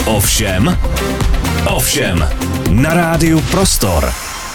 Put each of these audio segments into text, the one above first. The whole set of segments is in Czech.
Ovšem, na rádiu Prostor.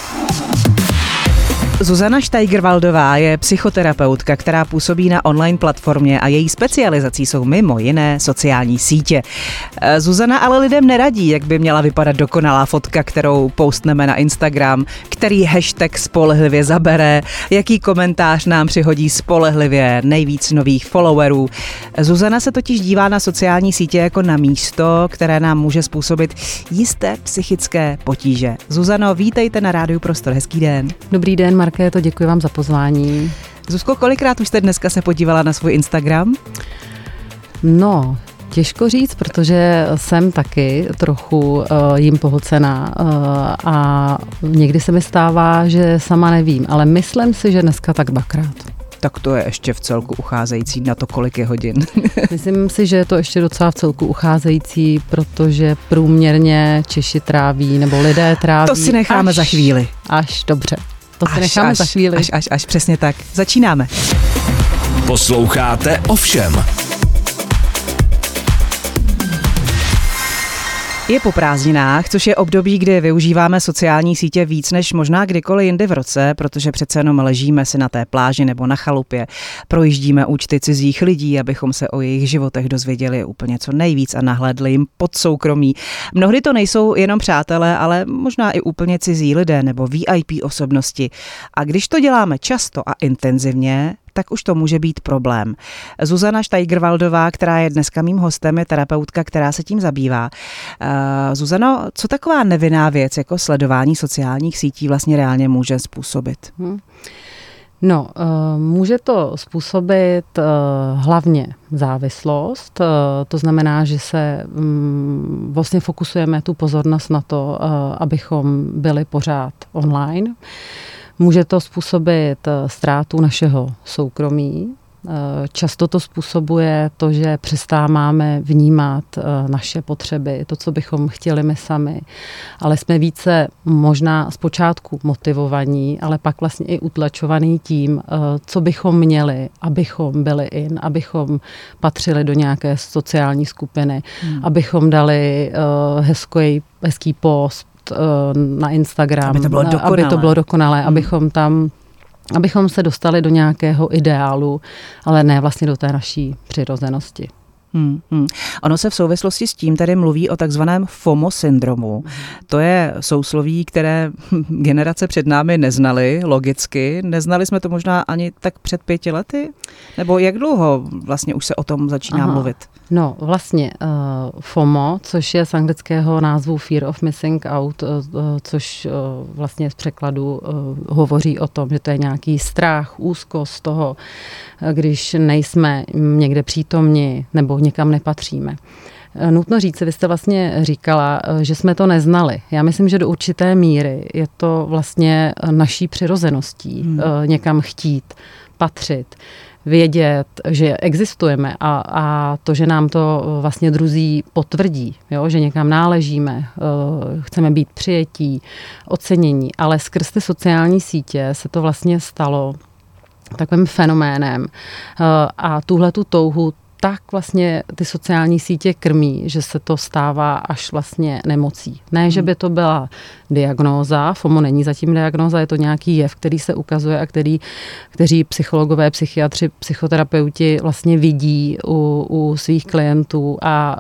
Zuzana Steigerwaldová je psychoterapeutka, která působí na online platformě a její specializací jsou mimo jiné sociální sítě. Zuzana ale lidem neradí, jak by měla vypadat dokonalá fotka, kterou postneme na Instagram, který hashtag spolehlivě zabere, jaký komentář nám přihodí spolehlivě nejvíc nových followerů. Zuzana se totiž dívá na sociální sítě jako na místo, které nám může způsobit jisté psychické potíže. Zuzano, vítejte na rádiu Prostor. Hezký den. Dobrý den, Markéto, děkuji vám za pozvání. Zuzko, kolikrát už jste dneska se podívala na svůj Instagram? No, těžko říct, protože jsem taky trochu jim pohlcená a někdy se mi stává, že sama nevím, ale myslím si, že dneska tak dvakrát. Tak to je ještě v celku ucházející na to, kolik je hodin. Myslím si, že je to ještě docela v celku ucházející, protože průměrně Češi tráví, nebo lidé tráví. To si necháme za chvíli. Až, dobře. To si necháme za chvíli. Až, přesně tak. Začínáme. Posloucháte Ovšem. Je po prázdninách, což je období, kdy využíváme sociální sítě víc než možná kdykoliv jindy v roce, protože přece jenom ležíme si na té pláži nebo na chalupě, projíždíme účty cizích lidí, abychom se o jejich životech dozvěděli úplně co nejvíc a nahlédli jim pod soukromí. Mnohdy to nejsou jenom přátelé, ale možná i úplně cizí lidé nebo VIP osobnosti. A když to děláme často a intenzivně, tak už to může být problém. Zuzana Steigerwaldová, která je dneska mým hostem, je terapeutka, která se tím zabývá. Zuzano, co taková nevinná věc jako sledování sociálních sítí vlastně reálně může způsobit? No, může to způsobit hlavně závislost, to znamená, že se vlastně fokusujeme tu pozornost na to, abychom byli pořád online. Může to způsobit ztrátu našeho soukromí. Často to způsobuje to, že přestáváme vnímat naše potřeby, to, co bychom chtěli my sami, ale jsme více možná zpočátku motivovaní, ale pak vlastně i utlačovaní tím, co bychom měli, abychom byli abychom patřili do nějaké sociální skupiny, abychom dali hezký post na Instagram, aby to bylo dokonalé, abychom se dostali do nějakého ideálu, ale ne vlastně do té naší přirozenosti. Ono se v souvislosti s tím tady mluví o takzvaném FOMO syndromu. To je sousloví, které generace před námi neznaly, logicky. Neznali jsme to možná ani tak před 5 lety? Nebo jak dlouho vlastně už se o tom začíná mluvit? No vlastně FOMO, což je z anglického názvu Fear of Missing Out, což vlastně z překladu hovoří o tom, že to je nějaký strach, úzkost z toho, když nejsme někde přítomni nebo někam nepatříme. Nutno říct, vy jste vlastně říkala, že jsme to neznali. Já myslím, že do určité míry je to vlastně naší přirozeností někam chtít, patřit, vědět, že existujeme a to, že nám to vlastně druzí potvrdí, jo? Že někam náležíme, chceme být přijetí, ocenění, ale skrz ty sociální sítě se to vlastně stalo takovým fenoménem a tuhletu touhu tak vlastně ty sociální sítě krmí, že se to stává až vlastně nemocí. Ne, že by to byla diagnóza, FOMO není zatím diagnóza, je to nějaký jev, který se ukazuje a kteří psychologové, psychiatři, psychoterapeuti vlastně vidí u svých klientů a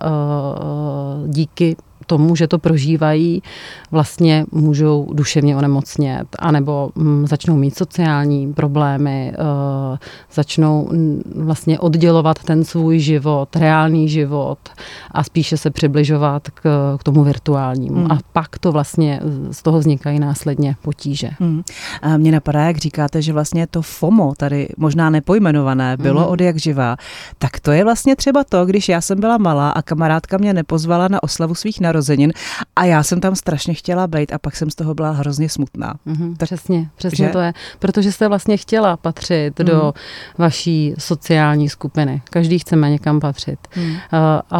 díky tomu, že to prožívají, vlastně můžou duševně onemocnět, anebo začnou mít sociální problémy, začnou vlastně oddělovat ten svůj život, reálný život a spíše se přibližovat k tomu virtuálnímu. A pak to vlastně z toho vznikají následně potíže. A mně napadá, jak říkáte, že vlastně to FOMO, tady možná nepojmenované, bylo od jak živá, tak to je vlastně třeba to, když já jsem byla malá a kamarádka mě nepozvala na oslavu svých narozenin a já jsem tam strašně chtěla být a pak jsem z toho byla hrozně smutná. Přesně to je. Protože jste vlastně chtěla patřit do vaší sociální skupiny. Každý chceme někam patřit. Ale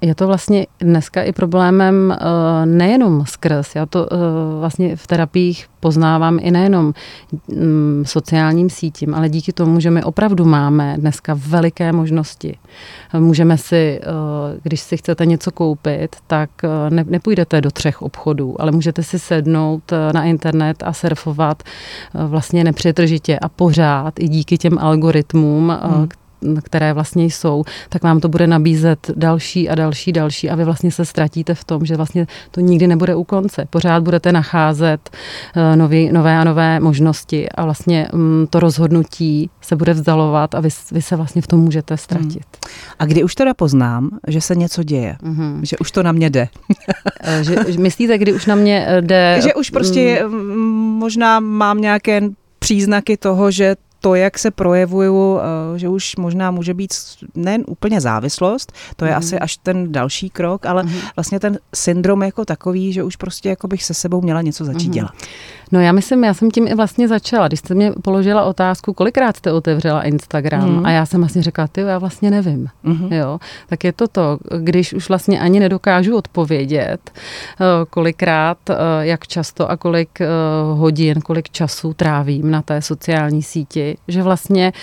Je to vlastně dneska i problémem nejenom skrz, já to vlastně v terapiích poznávám i nejenom sociálním sítím, ale díky tomu, že my opravdu máme dneska veliké možnosti. Můžeme si, když si chcete něco koupit, tak nepůjdete do 3 obchodů, ale můžete si sednout na internet a surfovat vlastně nepřetržitě a pořád i díky těm algoritmům, které vlastně jsou, tak vám to bude nabízet další a další a vy vlastně se ztratíte v tom, že vlastně to nikdy nebude u konce. Pořád budete nacházet nové a nové možnosti a vlastně to rozhodnutí se bude vzdalovat a vy se vlastně v tom můžete ztratit. A kdy už teda poznám, že se něco děje? Že už to na mě jde? Myslíte, kdy už na mě jde? Že už prostě možná mám nějaké příznaky toho, že to, jak se projevuju, že už možná může být nejen úplně závislost, to je asi až ten další krok, ale vlastně ten syndrom jako takový, že už prostě jako bych se sebou měla něco začít dělat. No já jsem tím i vlastně začala. Když jste mě položila otázku, kolikrát jste otevřela Instagram a já jsem vlastně řekla, já vlastně nevím. Jo? Tak je to, když už vlastně ani nedokážu odpovědět, kolikrát, jak často a kolik hodin, kolik času trávím na té sociální síti, že vlastně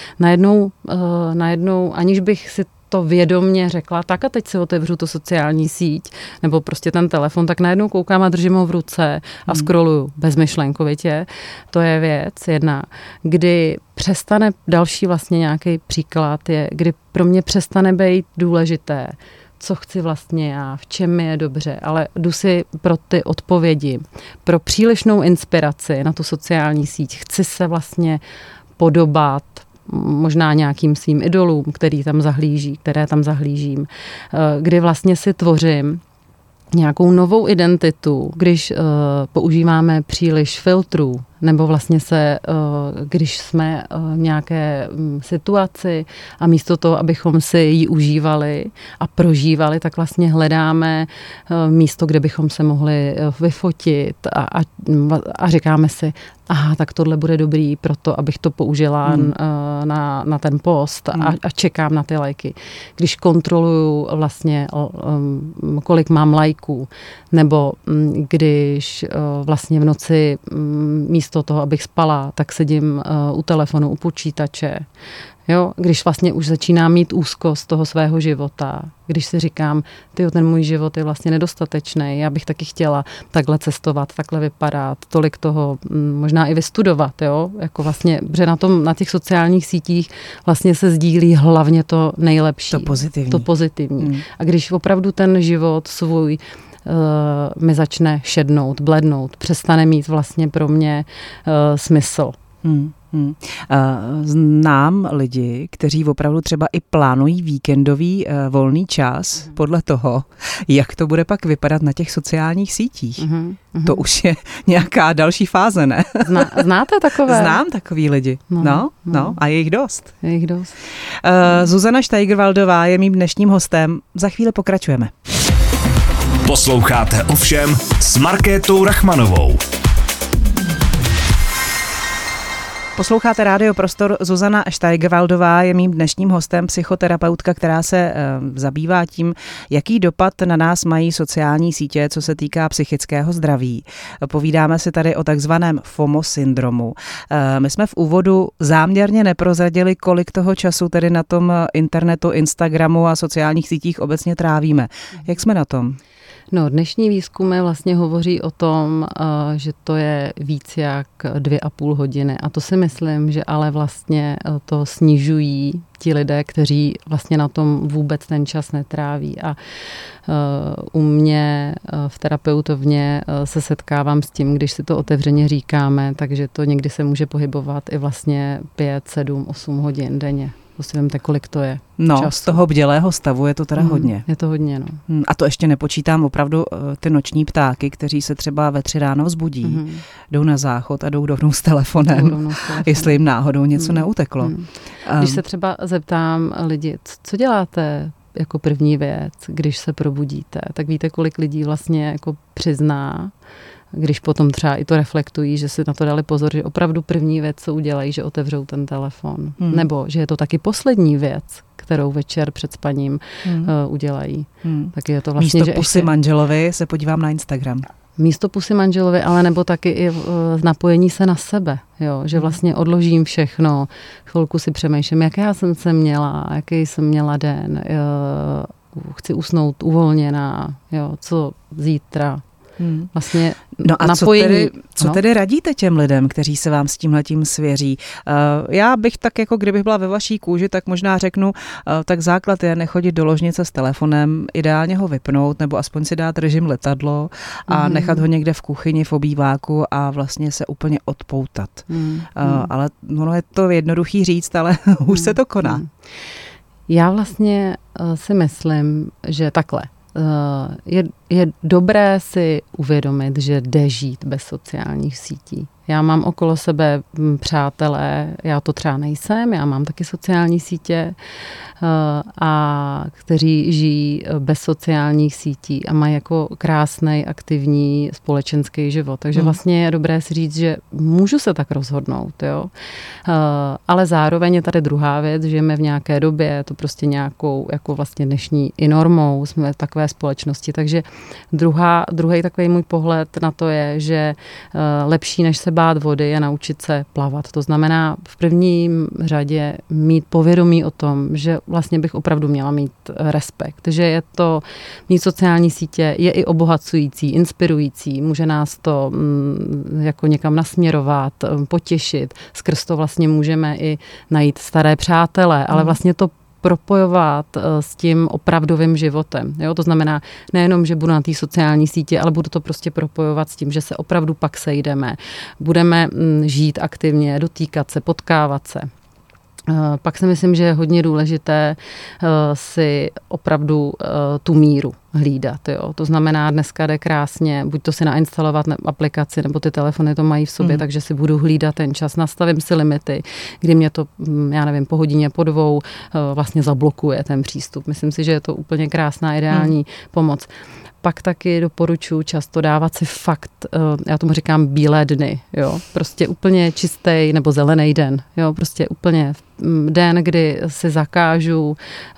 najednou, aniž bych si to vědomně řekla, tak a teď si otevřu tu sociální síť, nebo prostě ten telefon, tak najednou koukám a držím ho v ruce a scrolluju bezmyšlenkovitě. To je věc jedna. Kdy přestane, další vlastně nějaký příklad je, kdy pro mě přestane být důležité, co chci vlastně já, v čem mi je dobře, ale jdu si pro ty odpovědi, pro přílišnou inspiraci na tu sociální síť. Chci se vlastně podobat možná nějakým svým idolům, které tam zahlížím, kdy vlastně si tvořím nějakou novou identitu, když používáme příliš filtrů, nebo vlastně když jsme v nějaké situaci a místo toho, abychom si ji užívali a prožívali, tak vlastně hledáme místo, kde bychom se mohli vyfotit a říkáme si, aha, tak tohle bude dobrý pro to, abych to použila na ten post a čekám na ty lajky. Když kontroluju vlastně, kolik mám lajků, nebo když vlastně v noci místo toho, abych spala, tak sedím u telefonu, u počítače. Jo, když vlastně už začínám mít úzkost toho svého života, když si říkám, ten můj život je vlastně nedostatečný, já bych taky chtěla takhle cestovat, takhle vypadat, tolik toho možná i vystudovat, jo, jako vlastně, protože na těch sociálních sítích vlastně se sdílí hlavně to nejlepší. To pozitivní. A když opravdu ten život svůj mi začne šednout, blednout, přestane mít vlastně pro mě smysl. Znám lidi, kteří opravdu třeba i plánují víkendový volný čas podle toho, jak to bude pak vypadat na těch sociálních sítích. To už je nějaká další fáze, ne? Znáte takové? Znám takový lidi. No, a je jich dost. Zuzana Steigerwaldová je mým dnešním hostem. Za chvíli pokračujeme. Posloucháte Ovšem s Markétou Rachmanovou. Posloucháte Rádio Prostor. Zuzana Steigerwaldová je mým dnešním hostem, psychoterapeutka, která se zabývá tím, jaký dopad na nás mají sociální sítě, co se týká psychického zdraví. Povídáme si tady o takzvaném FOMO syndromu. My jsme v úvodu záměrně neprozradili, kolik toho času tedy na tom internetu, Instagramu a sociálních sítích obecně trávíme. Jak jsme na tom? No, dnešní výzkumy vlastně hovoří o tom, že to je víc jak 2,5 hodiny. A to si myslím, že ale vlastně to snižují ti lidé, kteří vlastně na tom vůbec ten čas netráví. A u mě v terapeutovně se setkávám s tím, když si to otevřeně říkáme, takže to někdy se může pohybovat i vlastně 5, 7, 8 hodin denně. To si vemte, kolik to je. No, času. Z toho bdělého stavu je to teda hodně. Je to hodně, no. A to ještě nepočítám opravdu ty noční ptáky, kteří se třeba ve 3 ráno vzbudí, jdou na záchod a jdou rovnou s telefonem, jestli jim náhodou něco neuteklo. Když se třeba zeptám lidi, co děláte jako první věc, když se probudíte, tak víte, kolik lidí vlastně jako přizná, když potom třeba i to reflektují, že si na to dali pozor, že opravdu první věc, co udělají, že otevřou ten telefon. Nebo že je to taky poslední věc, kterou večer před spaním udělají. Tak je to vlastně, místo že pusy manželovi se podívám na Instagram. Místo pusy manželovi, ale nebo taky i napojení se na sebe, jo? Že vlastně odložím všechno, chvilku si přemýšlím, jak já jsem se měla, jaký jsem měla den, chci usnout uvolněná, jo? Co zítra. Vlastně no a napojení. Co tedy radíte těm lidem, kteří se vám s tímhletím svěří? Já bych tak, jako kdybych byla ve vaší kůži, tak možná řeknu, tak základ je nechodit do ložnice s telefonem, ideálně ho vypnout, nebo aspoň si dát režim letadlo a nechat ho někde v kuchyni, v obýváku a vlastně se úplně odpoutat. Ale ono je to jednoduchý říct, ale už se to koná. Já vlastně si myslím, že takhle. Je dobré si uvědomit, že jde žít bez sociálních sítí. Já mám okolo sebe přátelé, já to třeba nejsem, já mám taky sociální sítě, a kteří žijí bez sociálních sítí a mají jako krásný, aktivní společenský život. Takže vlastně je dobré si říct, že můžu se tak rozhodnout, jo. Ale zároveň je tady druhá věc, žijeme v nějaké době, je to prostě nějakou jako vlastně dnešní i normou, jsme v takové společnosti. Takže druhý takový můj pohled na to je, že lepší než se bát vody je naučit se plavat. To znamená v prvním řadě mít povědomí o tom, že vlastně bych opravdu měla mít respekt, že je to mít sociální sítě je i obohacující, inspirující, může nás to jako někam nasměrovat, potěšit. Skrz to vlastně můžeme i najít staré přátele, ale vlastně to propojovat s tím opravdovým životem. Jo? To znamená nejenom, že budu na té sociální sítě, ale budu to prostě propojovat s tím, že se opravdu pak sejdeme. Budeme žít aktivně, dotýkat se, potkávat se. Pak si myslím, že je hodně důležité si opravdu tu míru hlídat. Jo. To znamená, dneska jde krásně, buď to si nainstalovat aplikaci, nebo ty telefony to mají v sobě, takže si budu hlídat ten čas, nastavím si limity, kdy mě to, já nevím, po hodině, po dvou vlastně zablokuje ten přístup. Myslím si, že je to úplně krásná, ideální pomoc. Pak taky doporučuji často dávat si fakt, já tomu říkám bílé dny, jo, prostě úplně čistý nebo zelený den, jo, prostě úplně den, kdy si zakážu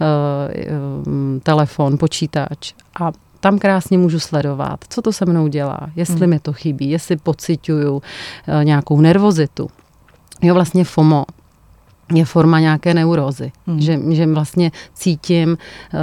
telefon, počítač a tam krásně můžu sledovat, co to se mnou dělá, jestli mi to chybí, jestli pociťuju nějakou nervozitu. Jo, vlastně FOMO je forma nějaké neurózy, že vlastně cítím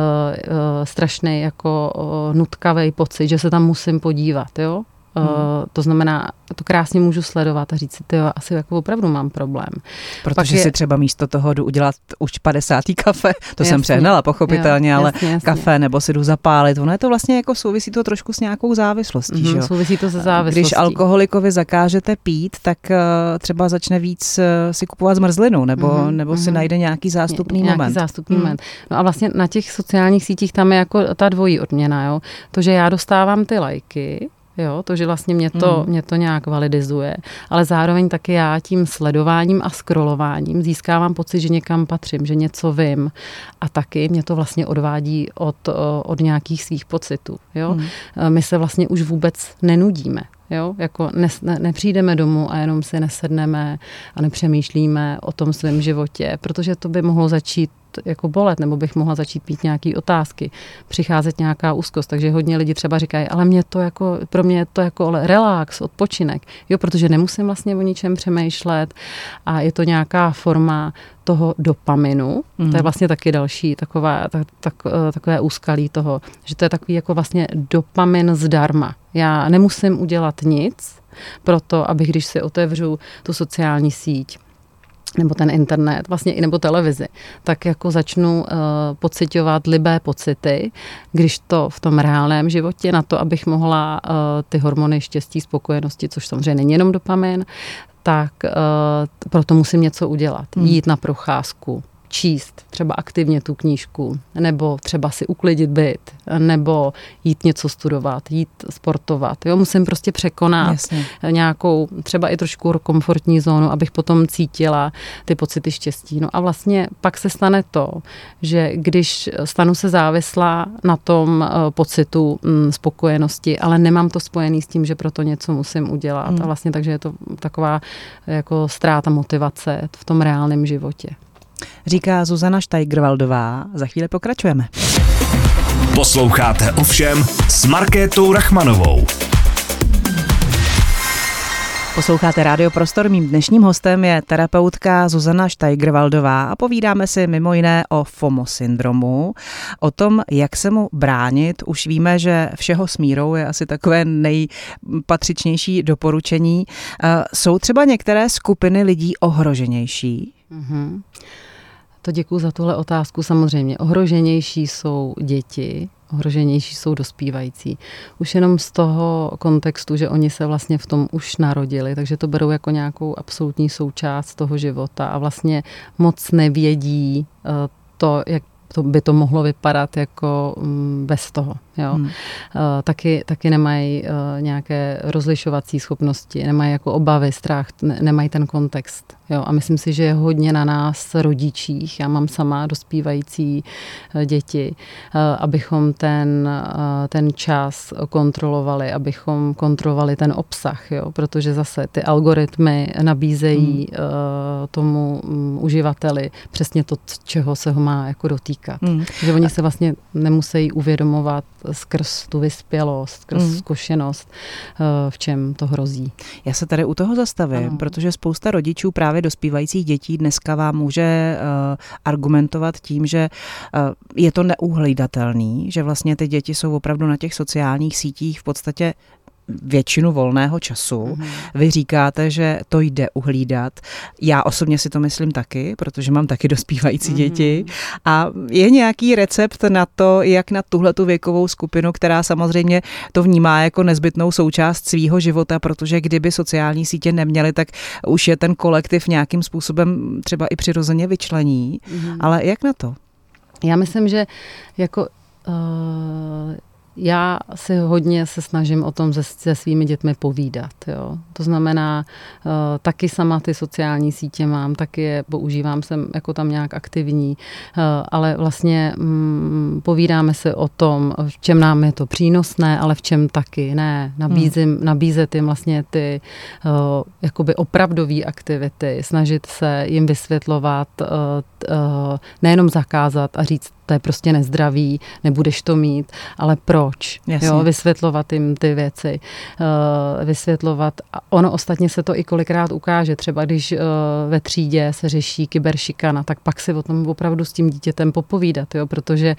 strašný jako nutkavý pocit, že se tam musím podívat, jo. To znamená, to krásně můžu sledovat a říct si, tyjo, asi jako opravdu mám problém. Protože si třeba místo toho jdu udělat už 50. kafe, to jsem přehnala pochopitelně, ale jasně. Kafe nebo si jdu zapálit. Ono je to vlastně jako souvisí to trošku s nějakou závislostí. Že? Souvisí to se závislostí. Když alkoholikovi zakážete pít, tak třeba začne víc si kupovat zmrzlinu nebo si najde nějaký zástupný moment. Moment. No a vlastně na těch sociálních sítích tam je jako ta dvojí odměna. Jo? To, že já dostávám ty lajky, jo, to, že vlastně mě to nějak validizuje, ale zároveň taky já tím sledováním a scrollováním získávám pocit, že někam patřím, že něco vím a taky mě to vlastně odvádí od nějakých svých pocitů. Jo. My se vlastně už vůbec nenudíme. Jo, jako nepřijdeme domů a jenom si nesedneme a nepřemýšlíme o tom svém životě, protože to by mohlo začít jako bolet, nebo bych mohla začít mít nějaké otázky, přicházet nějaká úzkost, takže hodně lidí třeba říkají, ale pro mě je to jako relax, odpočinek, jo, protože nemusím vlastně o ničem přemýšlet a je to nějaká forma toho dopaminu, to je vlastně taky další takové úskalí toho, že to je takový jako vlastně dopamin zdarma. Já nemusím udělat nic pro to, abych, když si otevřu tu sociální síť, nebo ten internet, vlastně i nebo televizi, tak jako začnu pociťovat libé pocity, když to v tom reálném životě, na to, abych mohla ty hormony štěstí, spokojenosti, což samozřejmě není jenom dopamin, tak proto musím něco udělat. Jít na procházku, číst třeba aktivně tu knížku, nebo třeba si uklidit byt, nebo jít něco studovat, jít sportovat. Jo, musím prostě překonat nějakou třeba i trošku komfortní zónu, abych potom cítila ty pocity štěstí. No a vlastně pak se stane to, že když stanu se závislá na tom pocitu spokojenosti, ale nemám to spojený s tím, že proto něco musím udělat. A vlastně takže je to taková jako ztráta motivace v tom reálném životě. říká Zuzana Steigerwaldová. Za chvíli pokračujeme. Posloucháte Ovšem s Markétou Rachmanovou. Posloucháte Rádio Prostor, mým dnešním hostem je terapeutka Zuzana Steigerwaldová a povídáme si mimo jiné o FOMO syndromu, o tom, jak se mu bránit. Už víme, že všeho s mírou je asi takové nejpatřičnější doporučení. Jsou třeba některé skupiny lidí ohroženější? Mm-hmm. To děkuju za tuhle otázku. Samozřejmě ohroženější jsou děti, ohroženější jsou dospívající. Už jenom z toho kontextu, že oni se vlastně v tom už narodili, takže to berou jako nějakou absolutní součást toho života a vlastně moc nevědí to, jak to by to mohlo vypadat jako bez toho. Jo. Taky nemají nějaké rozlišovací schopnosti, nemají jako obavy, strach, nemají ten kontext. Jo. A myslím si, že je hodně na nás rodičích, já mám sama dospívající děti, abychom ten čas kontrolovali, abychom kontrolovali ten obsah, jo. Protože zase ty algoritmy nabízejí tomu uživateli přesně to, čeho se ho má jako dotýkat. Že oni se vlastně nemusí uvědomovat skrz tu vyspělost, skrz zkušenost, v čem to hrozí. Já se tady u toho zastavím, protože spousta rodičů právě dospívajících dětí dneska vám může argumentovat tím, že je to neuhlídatelný, že vlastně ty děti jsou opravdu na těch sociálních sítích v podstatě většinu volného času. Vy říkáte, že to jde uhlídat. Já osobně si to myslím taky, protože mám taky dospívající děti. A je nějaký recept na to, jak na tuhletu věkovou skupinu, která samozřejmě to vnímá jako nezbytnou součást svýho života, protože kdyby sociální sítě neměly, tak už je ten kolektiv nějakým způsobem třeba i přirozeně vyčlení. Ale jak na to? Já myslím, že jako já se hodně snažím o tom se svými dětmi povídat. Jo. To znamená, taky sama ty sociální sítě mám, taky je používám, jsem jako tam nějak aktivní, ale vlastně povídáme se o tom, v čem nám je to přínosné, ale v čem taky ne. Nabízet jim vlastně ty jakoby opravdové aktivity, snažit se jim vysvětlovat, nejenom zakázat a říct, to je prostě nezdravý, nebudeš to mít, ale proč? Jo, vysvětlovat jim ty věci, vysvětlovat. A ono ostatně se to i kolikrát ukáže. Třeba když ve třídě se řeší kyberšikana, tak pak si o tom opravdu s tím dítětem popovídat, jo, protože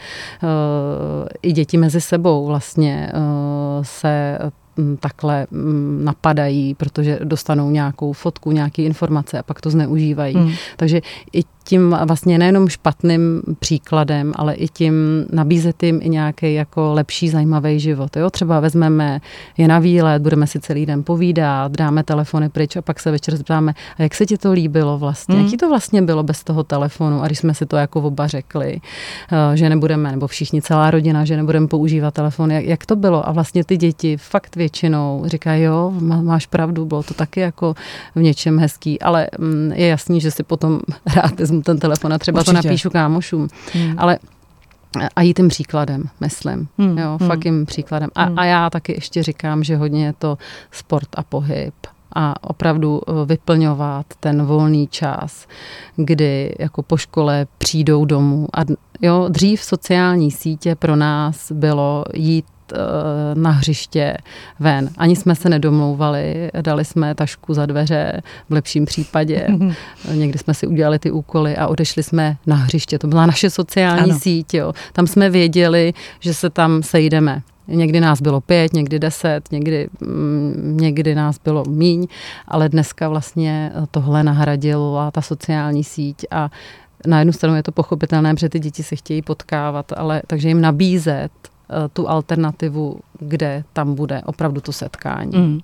i děti mezi sebou vlastně se takhle napadají, protože dostanou nějakou fotku, nějaké informace a pak to zneužívají. Takže i tím vlastně nejenom špatným příkladem, ale i tím nabízet jim i nějaký jako lepší, zajímavý život. Jo? Třeba vezmeme je na výlet, budeme si celý den povídat, dáme telefony pryč a pak se večer zeptáme, a jak se ti to líbilo vlastně? Jak ti to vlastně bylo bez toho telefonu? A když jsme si to jako oba řekli, že nebudeme, nebo všichni, celá rodina, že nebudeme používat telefon, jak to bylo? A vlastně ty děti fakt většinou říkají, jo, máš pravdu, bylo to taky jako v něčem hezký, ale je jasný, že si potom rád vezmu ten telefon a třeba určitě to napíšu kámošům. Ale a jít tím příkladem, myslím. Jo, fakt jim příkladem. A já taky ještě říkám, že hodně je to sport a pohyb. A opravdu vyplňovat ten volný čas, kdy jako po škole přijdou domů. A jo, dřív sociální sítě pro nás bylo jít na hřiště ven. Ani jsme se nedomlouvali, dali jsme tašku za dveře, v lepším případě. Někdy jsme si udělali ty úkoly a odešli jsme na hřiště. To byla naše sociální síť. Jo. Tam jsme věděli, že se tam sejdeme. Někdy nás bylo 5, někdy 10, někdy nás bylo míň, ale dneska vlastně tohle nahradila ta sociální síť a na jednu stranu je to pochopitelné, protože ty děti se chtějí potkávat, ale takže jim nabízet tu alternativu, kde tam bude opravdu to setkání.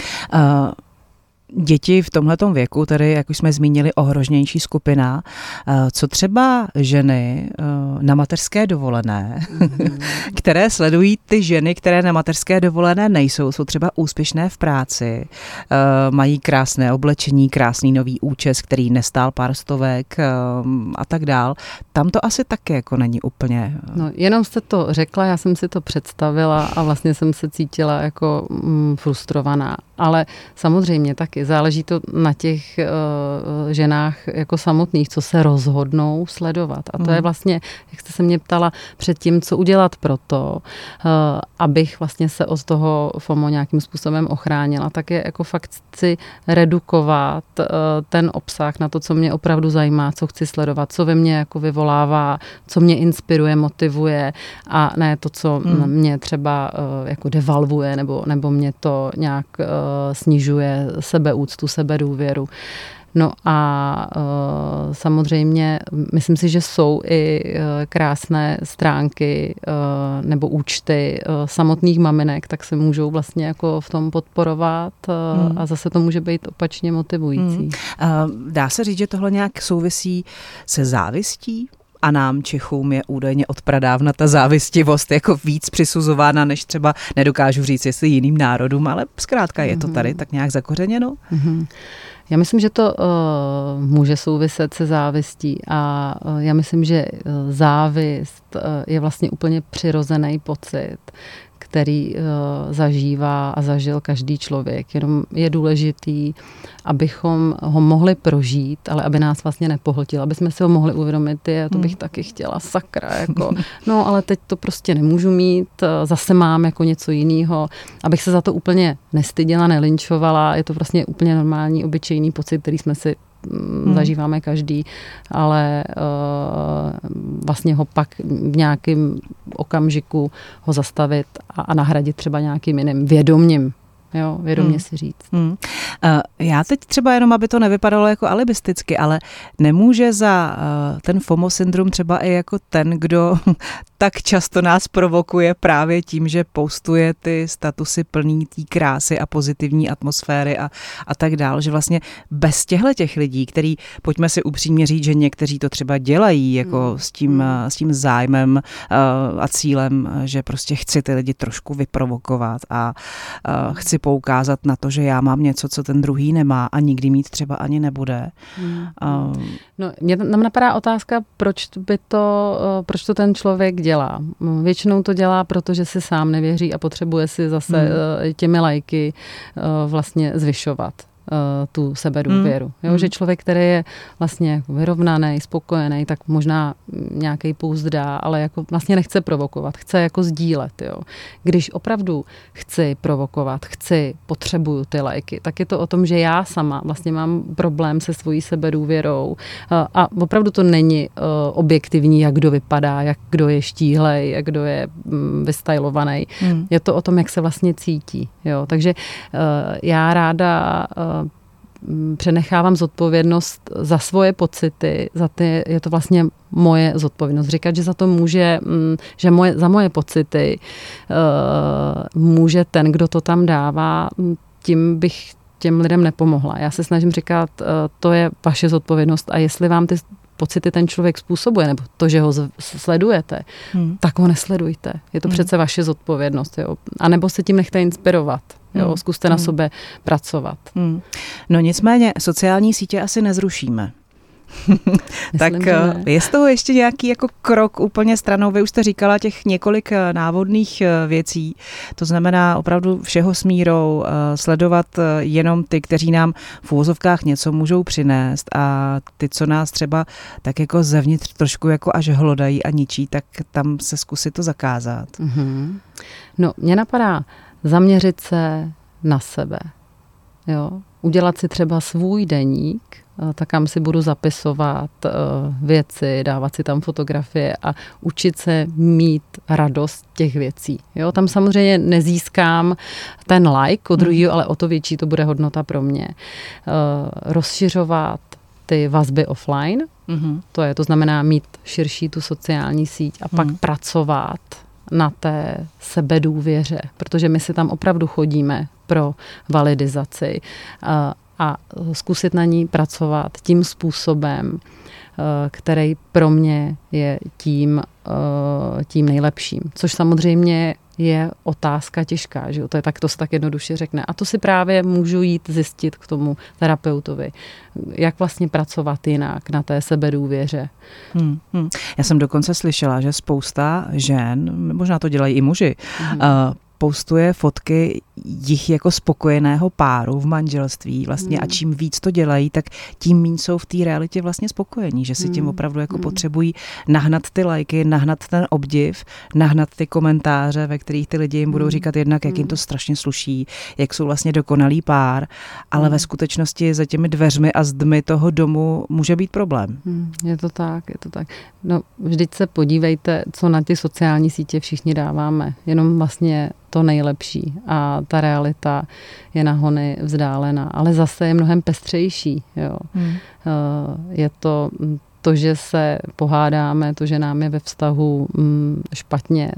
Děti v tomhletom věku, tedy, jak už jsme zmínili, ohroženější skupina. Co třeba ženy na mateřské dovolené, které sledují ty ženy, které na mateřské dovolené nejsou, jsou třeba úspěšné v práci, mají krásné oblečení, krásný nový účes, který nestál pár stovek a tak dál. Tam to asi taky jako není úplně... No, jenom jste to řekla, já jsem si to představila a vlastně jsem se cítila jako frustrovaná. Ale samozřejmě taky taky. Záleží to na těch ženách jako samotných, co se rozhodnou sledovat. A to je vlastně, jak jste se mě ptala předtím, co udělat pro to, abych vlastně se od toho FOMO nějakým způsobem ochránila, tak je jako fakt chci redukovat ten obsah na to, co mě opravdu zajímá, co chci sledovat, co ve mně jako vyvolává, co mě inspiruje, motivuje a ne to, co mě třeba jako devalvuje nebo mě to nějak snižuje sebeúctu, sebedůvěru. No a samozřejmě myslím si, že jsou i krásné stránky nebo účty samotných maminek, tak se můžou vlastně jako v tom podporovat a zase to může být opačně motivující. Dá se říct, že tohle nějak souvisí se závistí? A nám Čechům je údajně od pradávna ta závistivost jako víc přisuzována, než třeba nedokážu říct, jestli jiným národům, ale zkrátka je to tady tak nějak zakořeněno? Já myslím, že to může souviset se závistí a já myslím, že závist je vlastně úplně přirozený pocit, který zažívá a zažil každý člověk. Jenom je důležitý, abychom ho mohli prožít, ale aby nás vlastně nepohltil, aby jsme si ho mohli uvědomit, to bych taky chtěla, sakra, jako, no ale teď to prostě nemůžu mít, zase mám jako něco jiného, abych se za to úplně nestyděla, nelinčovala, je to vlastně úplně normální, obyčejný pocit, který jsme si zažíváme každý, ale vlastně ho pak v nějakém okamžiku ho zastavit a nahradit třeba nějakým jiným vědomím. Jo, vědomě si říct. Já teď třeba jenom, aby to nevypadalo jako alibisticky, ale nemůže za ten FOMO syndrom třeba i jako ten, kdo tak často nás provokuje právě tím, že postuje ty statusy plný té krásy a pozitivní atmosféry a tak dál, že vlastně bez těch lidí, který, pojďme si upřímně říct, že někteří to třeba dělají jako s tím zájmem a cílem, že prostě chci ty lidi trošku vyprovokovat a chci poukázat na to, že já mám něco, co ten druhý nemá a nikdy mít třeba ani nebude. No, mě tam napadá otázka, proč to ten člověk dělá. Většinou to dělá, protože si sám nevěří a potřebuje si zase těmi lajky vlastně zvyšovat tu sebedůvěru. Že člověk, který je vlastně vyrovnaný, spokojený, tak možná nějaký půst dá, ale jako vlastně nechce provokovat, chce jako sdílet. Jo. Když opravdu chci provokovat, potřebuju ty lajky, tak je to o tom, že já sama vlastně mám problém se svojí sebedůvěrou a opravdu to není objektivní, jak kdo vypadá, jak kdo je štíhlej, jak kdo je vystylovaný. Je to o tom, jak se vlastně cítí. Jo. Takže já ráda přenechávám zodpovědnost za svoje pocity, je to vlastně moje zodpovědnost. Říkat, že za to může, že za moje pocity může ten, kdo to tam dává, tím bych těm lidem nepomohla. Já se snažím říkat, to je vaše zodpovědnost a jestli vám ty pocity ten člověk způsobuje, nebo to, že ho sledujete, tak ho nesledujte. Je to přece vaše zodpovědnost. Jo? A nebo se tím nechte inspirovat. Jo? Zkuste na sobě pracovat. No nicméně, sociální sítě asi nezrušíme. Tak je z toho ještě nějaký jako krok úplně stranou? Vy už jste říkala těch několik návodných věcí, to znamená opravdu všeho s mírou, sledovat jenom ty, kteří nám v uvozovkách něco můžou přinést a ty, co nás třeba tak jako zevnitř trošku jako až hlodají a ničí, tak tam se zkusit to zakázat. No, mě napadá zaměřit se na sebe. Jo? Udělat si třeba svůj deník, tak kam si budu zapisovat věci, dávat si tam fotografie a učit se mít radost těch věcí. Jo? Tam samozřejmě nezískám ten like od druhého, ale o to větší to bude hodnota pro mě. Rozšiřovat ty vazby offline, to znamená mít širší tu sociální síť a pak pracovat na té sebedůvěře, protože my si tam opravdu chodíme pro validizaci a zkusit na ní pracovat tím způsobem, který pro mě je tím nejlepším. Což samozřejmě je otázka těžká, že jo? To se tak jednoduše řekne. A to si právě můžu jít zjistit k tomu terapeutovi. Jak vlastně pracovat jinak na té sebedůvěře. Já jsem dokonce slyšela, že spousta žen, možná to dělají i muži, postuje fotky jich jako spokojeného páru v manželství vlastně a čím víc to dělají, tak tím méně jsou v té realitě vlastně spokojení, že si tím opravdu jako potřebují nahnat ty lajky, nahnat ten obdiv, nahnat ty komentáře, ve kterých ty lidi jim budou říkat jednak, jak jim to strašně sluší, jak jsou vlastně dokonalý pár, ale ve skutečnosti za těmi dveřmi a zdmi toho domu může být problém. Je to tak. No, vždyť se podívejte, co na ty sociální sítě všichni dáváme. Jenom vlastně to nejlepší a ta realita je na hony vzdálená, ale zase je mnohem pestřejší. Jo. Je to, že se pohádáme, to, že nám je ve vztahu špatně,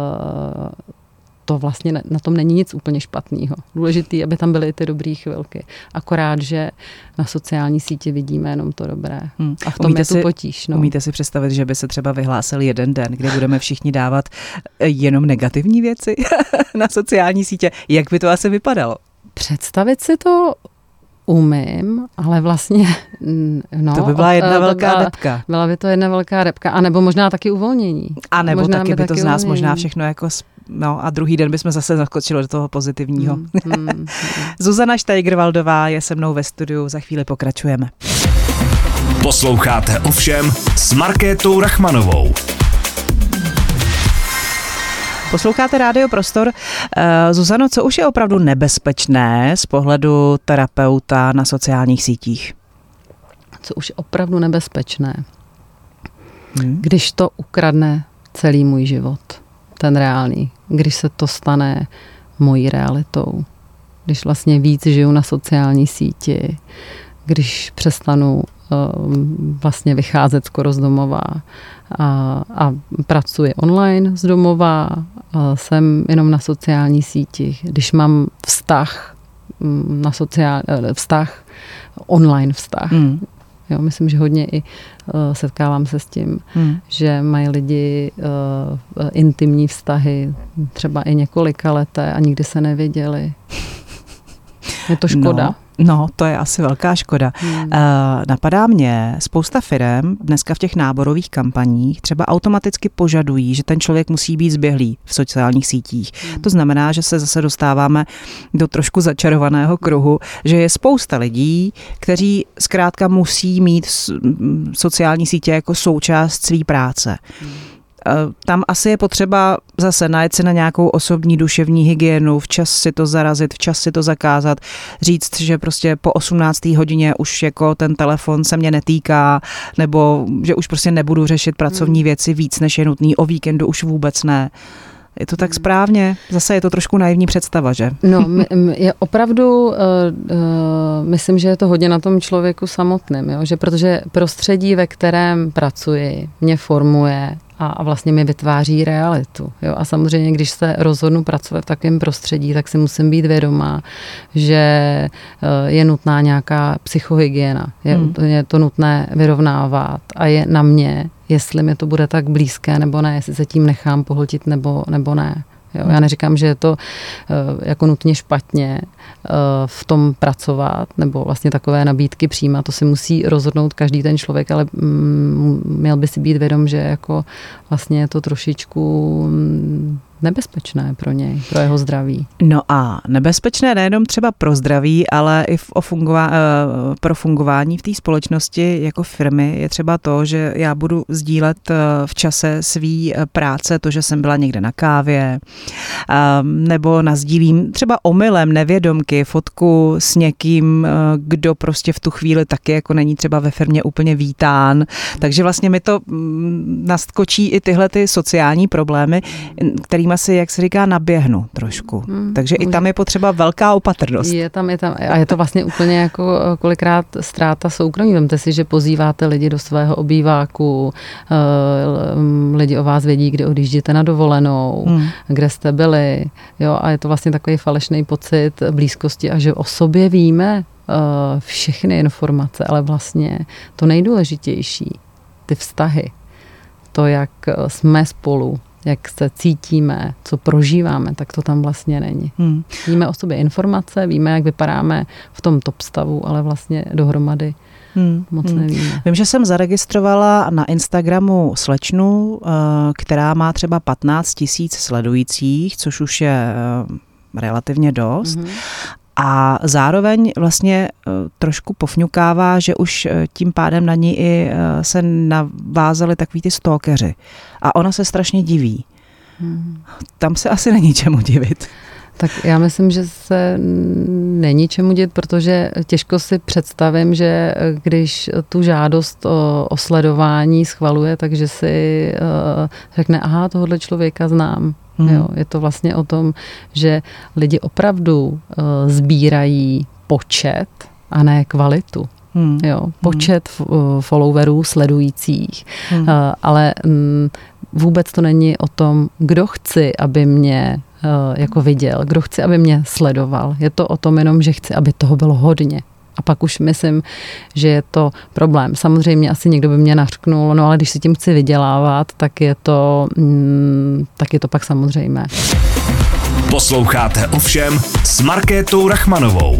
to vlastně na tom není nic úplně špatného. Důležitý, aby tam byly ty dobré chvilky. Akorát, že na sociální sítě vidíme jenom to dobré. A v tom je tu potíž. No. Umíte si představit, že by se třeba vyhlásil jeden den, kde budeme všichni dávat jenom negativní věci na sociální sítě? Jak by to asi vypadalo? Představit si to umím, ale vlastně no, to by byla jedna velká debka. Byla by to jedna velká debka, anebo možná taky uvolnění. A nebo možná taky by to z nás možná všechno jako a druhý den bychom zase zaskočili do toho pozitivního. Zuzana Steigerwaldová je se mnou ve studiu, za chvíli pokračujeme. Posloucháte Ovšem s Markétou Rachmanovou. Posloucháte Rádio Prostor. Zuzano, co už je opravdu nebezpečné z pohledu terapeuta na sociálních sítích? Co už je opravdu nebezpečné? Když to ukradne celý můj život, ten reálný. Když se to stane mojí realitou. Když vlastně víc žiju na sociální síti. Když přestanu vlastně vycházet skoro z domova a pracuji online z domova, jsem jenom na sociální sítích. Když mám online vztah. Jo, myslím, že hodně i setkávám se s tím, že mají lidi intimní vztahy, třeba i několika leté a nikdy se neviděli. Je to škoda. No, to je asi velká škoda. Napadá mě, spousta firem dneska v těch náborových kampaních třeba automaticky požadují, že ten člověk musí být zběhlý v sociálních sítích. To znamená, že se zase dostáváme do trošku začarovaného kruhu, že je spousta lidí, kteří zkrátka musí mít sociální sítě jako součást své práce. Tam asi je potřeba zase najet si na nějakou osobní duševní hygienu, včas si to zarazit, včas si to zakázat, říct, že prostě po 18. hodině už jako ten telefon se mě netýká, nebo že už prostě nebudu řešit pracovní věci víc, než je nutný, o víkendu už vůbec ne. Je to tak správně? Zase je to trošku naivní představa, že? No, je opravdu, myslím, že je to hodně na tom člověku samotném, jo? Že protože prostředí, ve kterém pracuji, mě formuje a vlastně mi vytváří realitu. Jo? A samozřejmě, když se rozhodnu pracovat v takovém prostředí, tak si musím být vědomá, že je nutná nějaká psychohygiena. Je to nutné vyrovnávat a je na mě, jestli mi to bude tak blízké nebo ne, jestli se tím nechám pohltit nebo ne. Jo, já neříkám, že je to jako nutně špatně v tom pracovat nebo vlastně takové nabídky přijímat. To si musí rozhodnout každý ten člověk, ale měl by si být vědom, že jako vlastně je to trošičku nebezpečné pro něj, pro jeho zdraví. No a nebezpečné nejenom třeba pro zdraví, ale i pro fungování v té společnosti jako firmy je třeba to, že já budu sdílet v čase svý práce to, že jsem byla někde na kávě, nebo nasdílím třeba omylem nevědomky fotku s někým, kdo prostě v tu chvíli taky jako není třeba ve firmě úplně vítán. Takže vlastně mi to naskočí i tyhle ty sociální problémy, kterými si, jak se říká, naběhnu trošku. Takže i tam je potřeba velká opatrnost. Je tam. A je to vlastně úplně jako kolikrát ztráta soukromí. Vemte si, že pozýváte lidi do svého obýváku, lidi o vás vědí, kde odjíždíte na dovolenou, kde jste byli. Jo, a je to vlastně takový falešný pocit blízkosti a že o sobě víme všechny informace, ale vlastně to nejdůležitější, ty vztahy, to, jak jsme spolu, jak se cítíme, co prožíváme, tak to tam vlastně není. Víme o sobě informace, víme, jak vypadáme v tom top stavu, ale vlastně dohromady moc nevíme. Vím, že jsem zaregistrovala na Instagramu slečnu, která má třeba 15 000 sledujících, což už je relativně dost. A zároveň vlastně trošku pofňukává, že už tím pádem na ní i se navázali takový ty stalkeři. A ona se strašně diví. Tam se asi není čemu divit. Tak já myslím, že se není čemu divit, protože těžko si představím, že když tu žádost o sledování schvaluje, takže si řekne, aha, tohohle člověka znám. Jo, je to vlastně o tom, že lidi opravdu sbírají počet a ne kvalitu. Jo, počet followerů sledujících, ale vůbec to není o tom, kdo chci, aby mě jako viděl, kdo chci, aby mě sledoval. Je to o tom jenom, že chci, aby toho bylo hodně. A pak už myslím, že je to problém. Samozřejmě asi někdo by mě nařknul, no ale když si tím chci vydělávat, tak je to pak samozřejmé. Posloucháte Ovšem s Markétou Rachmanovou.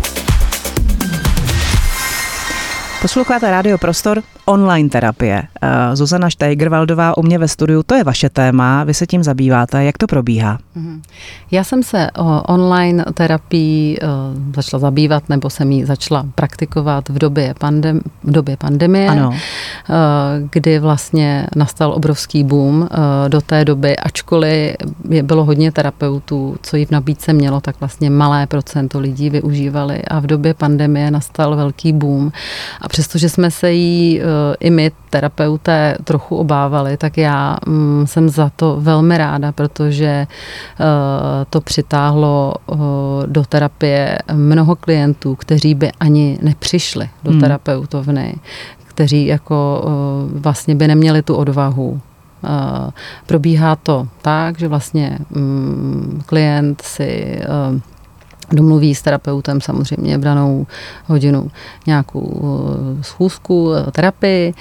Posloucháte Rádio Prostor, online terapie. Zuzana Steigerwaldová u mě ve studiu, to je vaše téma, vy se tím zabýváte, jak to probíhá? Já jsem se online terapii začala zabývat, nebo jsem ji začala praktikovat v době pandemie, ano. Kdy vlastně nastal obrovský boom. Do té doby, ačkoliv bylo hodně terapeutů, co ji v nabídce mělo, tak vlastně malé procento lidí využívali a v době pandemie nastal velký boom. A přestože jsme se jí i my, terapeuté, trochu obávali, tak já jsem za to velmi ráda, protože to přitáhlo do terapie mnoho klientů, kteří by ani nepřišli do terapeutovny, kteří jako vlastně by neměli tu odvahu. Probíhá to tak, že vlastně klient si domluví s terapeutem samozřejmě v danou hodinu nějakou schůzku, terapii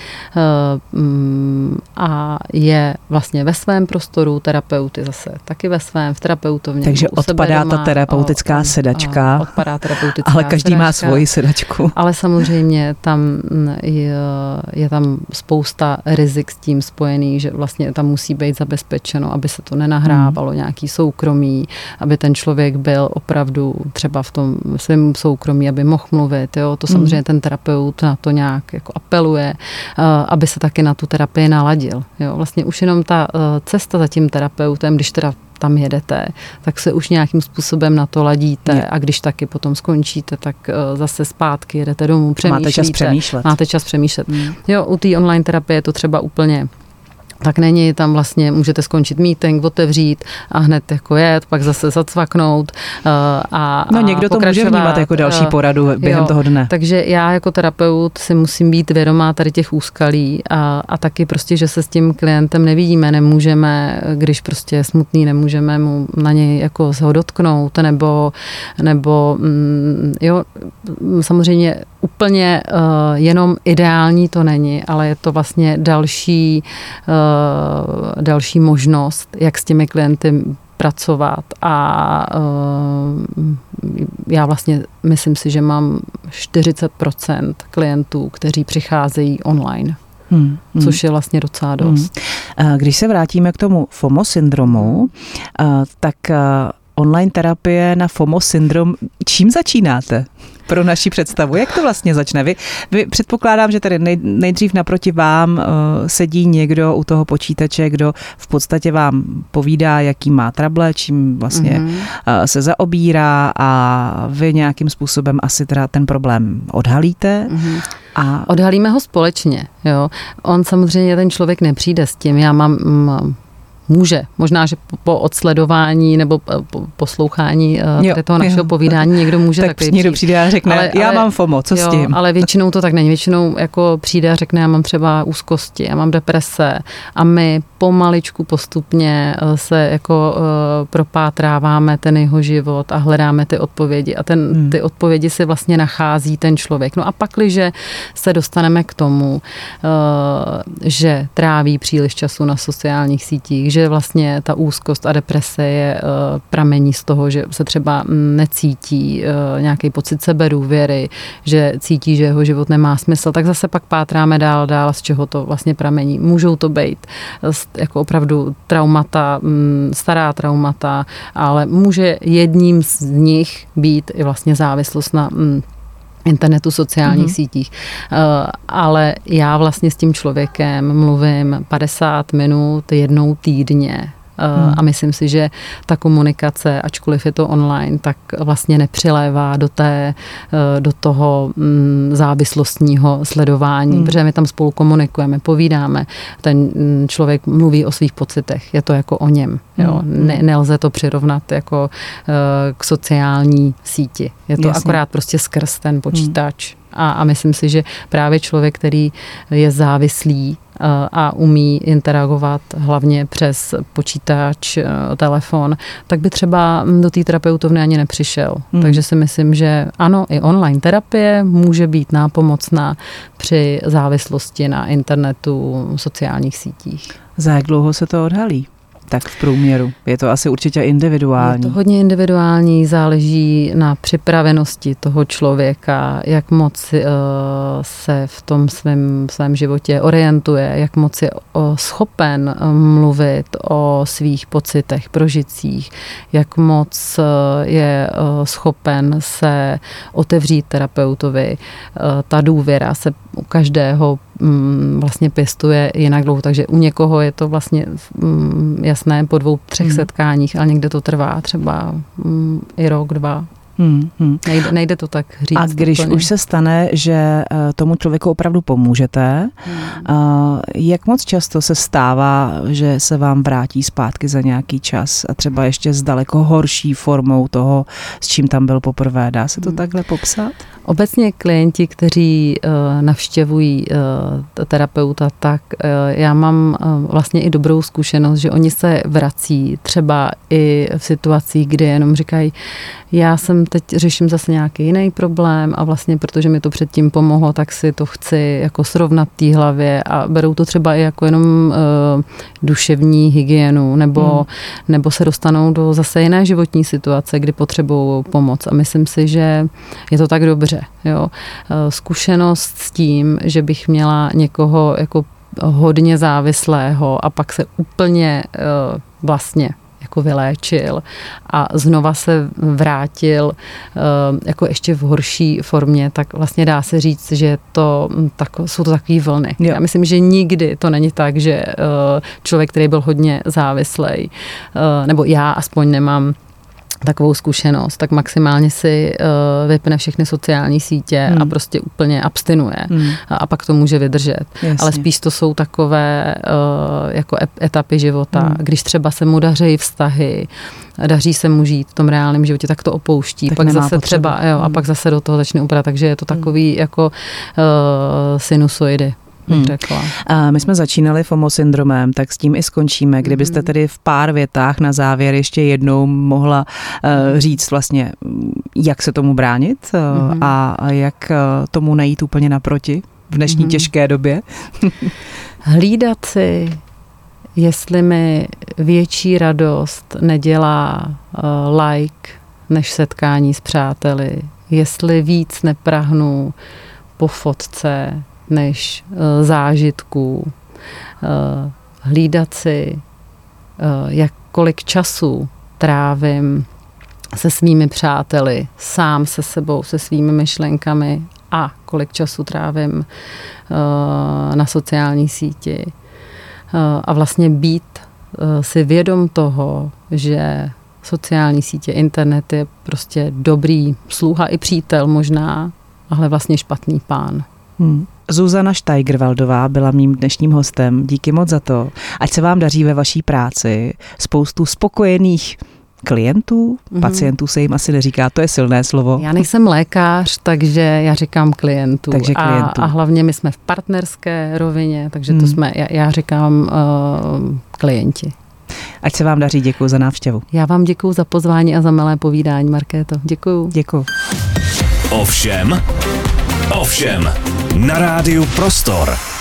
a je vlastně ve svém prostoru, terapeut je zase taky ve svém, v terapeutovně. Takže odpadá ta terapeutická sedačka, odpadá terapeutická ale každý má svoji sedačku. Ale samozřejmě tam je tam spousta rizik s tím spojený, že vlastně tam musí být zabezpečeno, aby se to nenahrávalo nějaký soukromí, aby ten člověk byl opravdu třeba v tom svém soukromí, aby mohl mluvit. Jo? To samozřejmě ten terapeut na to nějak jako apeluje, aby se taky na tu terapii naladil. Jo? Vlastně už jenom ta cesta za tím terapeutem, když teda tam jedete, tak se už nějakým způsobem na to ladíte a když taky potom skončíte, tak zase zpátky jedete domů, přemýšlíte. Máte čas přemýšlet. Jo, u té online terapie je to třeba úplně tak není, tam vlastně můžete skončit meeting, otevřít a hned jako jet, pak zase zacvaknout a někdo to může vnímat jako další poradu během toho dne. Takže já jako terapeut si musím být vědomá tady těch úskalí a taky prostě, že se s tím klientem nevidíme, nemůžeme, když prostě je smutný, nemůžeme mu na něj jako se ho dotknout, nebo jo, samozřejmě úplně jenom ideální to není, ale je to vlastně další možnost, jak s těmi klienty pracovat a já vlastně myslím si, že mám 40% klientů, kteří přicházejí online. Což je vlastně docela dost. Když se vrátíme k tomu FOMO syndromu, tak online terapie na FOMO syndrom, čím začínáte? Pro naši představu. Jak to vlastně začne? Vy předpokládám, že tady nejdřív naproti vám sedí někdo u toho počítače, kdo v podstatě vám povídá, jaký má trable, čím vlastně se zaobírá a vy nějakým způsobem asi teda ten problém odhalíte. A odhalíme ho společně. Jo. On samozřejmě, ten člověk nepřijde s tím, já mám možná, že po odsledování nebo po poslouchání toho našeho povídání někdo může tak někdo přijde a řekne, já mám FOMO, co s tím? Ale většinou to tak není. Většinou jako přijde a řekne, já mám třeba úzkosti, já mám deprese a my pomaličku postupně se jako propátráváme ten jeho život a hledáme ty odpovědi a ty odpovědi si vlastně nachází ten člověk. No a pakliže se dostaneme k tomu, že tráví příliš času na sociálních sítích, že že vlastně ta úzkost a deprese je pramení z toho, že se třeba necítí nějaký pocit sebedůvěry, že cítí, že jeho život nemá smysl, tak zase pak pátráme dál, z čeho to vlastně pramení. Můžou to být jako opravdu traumata, stará traumata, ale může jedním z nich být i vlastně závislost na internetu, sociálních sítích. Ale já vlastně s tím člověkem mluvím 50 minut jednou týdně. A myslím si, že ta komunikace, ačkoliv je to online, tak vlastně nepřilévá do toho závislostního sledování, protože my tam spolu komunikujeme, povídáme. Ten člověk mluví o svých pocitech, je to jako o něm. Jo? Nelze to přirovnat jako k sociální síti. Je to akorát prostě skrz ten počítač. A myslím si, že právě člověk, který je závislý a umí interagovat hlavně přes počítač, telefon, tak by třeba do té terapeutovny ani nepřišel. Takže si myslím, že ano, i online terapie může být nápomocná při závislosti na internetu, sociálních sítích. Za jak dlouho se to odhalí? Tak v průměru. Je to asi určitě individuální. Je to hodně individuální, záleží na připravenosti toho člověka, jak moc se v tom svém životě orientuje, jak moc je schopen mluvit o svých pocitech, prožitcích, jak moc je schopen se otevřít terapeutovi. Ta důvěra se u každého vlastně pěstuje jinak dlouho, takže u někoho je to vlastně jasné po 2-3 setkáních, ale někde to trvá třeba i rok, 2. Nejde to tak říct. A když úplně už se stane, že tomu člověku opravdu pomůžete, jak moc často se stává, že se vám vrátí zpátky za nějaký čas a třeba ještě s daleko horší formou toho, s čím tam byl poprvé? Dá se to takhle popsat? Obecně klienti, kteří navštěvují terapeuta, tak já mám vlastně i dobrou zkušenost, že oni se vrací třeba i v situacích, kdy jenom říkají, já teď řeším zase nějaký jiný problém a vlastně protože mi to předtím pomohlo, tak si to chci jako srovnat v té hlavě a berou to třeba i jako jenom duševní hygienu nebo se dostanou do zase jiné životní situace, kdy potřebují pomoc a myslím si, že je to tak dobře. Jo. Zkušenost s tím, že bych měla někoho jako hodně závislého a pak se úplně vlastně jako vyléčil a znova se vrátil jako ještě v horší formě, tak vlastně dá se říct, že jsou to takové vlny. Jo. Já myslím, že nikdy to není tak, že člověk, který byl hodně závislej, nebo já aspoň nemám takovou zkušenost, tak maximálně si vypne všechny sociální sítě a prostě úplně abstinuje a pak to může vydržet. Jasně. Ale spíš to jsou takové jako etapy života, když třeba se mu daří vztahy, daří se mu žít v tom reálném životě, tak to opouští. Tak pak zase potřebu. A pak zase do toho začne upadat, takže je to takový jako sinusoidy. My jsme začínali FOMO syndromem, tak s tím i skončíme. Kdybyste tedy v pár větách na závěr ještě jednou mohla říct vlastně, jak se tomu bránit a jak tomu najít úplně naproti v dnešní těžké době? Hlídat si, jestli mi větší radost nedělá like než setkání s přáteli, jestli víc neprahnu po fotce než zážitků, hlídat si, kolik času trávím se svými přáteli, sám se sebou, se svými myšlenkami a kolik času trávím na sociální síti. A vlastně být si vědom toho, že sociální sítě, internet je prostě dobrý sluha i přítel možná, ale vlastně špatný pán. Zuzana Steigerwaldová byla mým dnešním hostem. Díky moc za to. Ať se vám daří ve vaší práci. Spoustu spokojených klientů, pacientů se jim asi neříká, to je silné slovo. Já nejsem lékař, takže já říkám klientů. Takže klientů. A hlavně my jsme v partnerské rovině, takže to jsme, já říkám klienti. Ať se vám daří, děkuji za návštěvu. Já vám děkuji za pozvání a za milé povídání, Markéto. Děkuji. Děkuji. Ovšem na rádiu Prostor.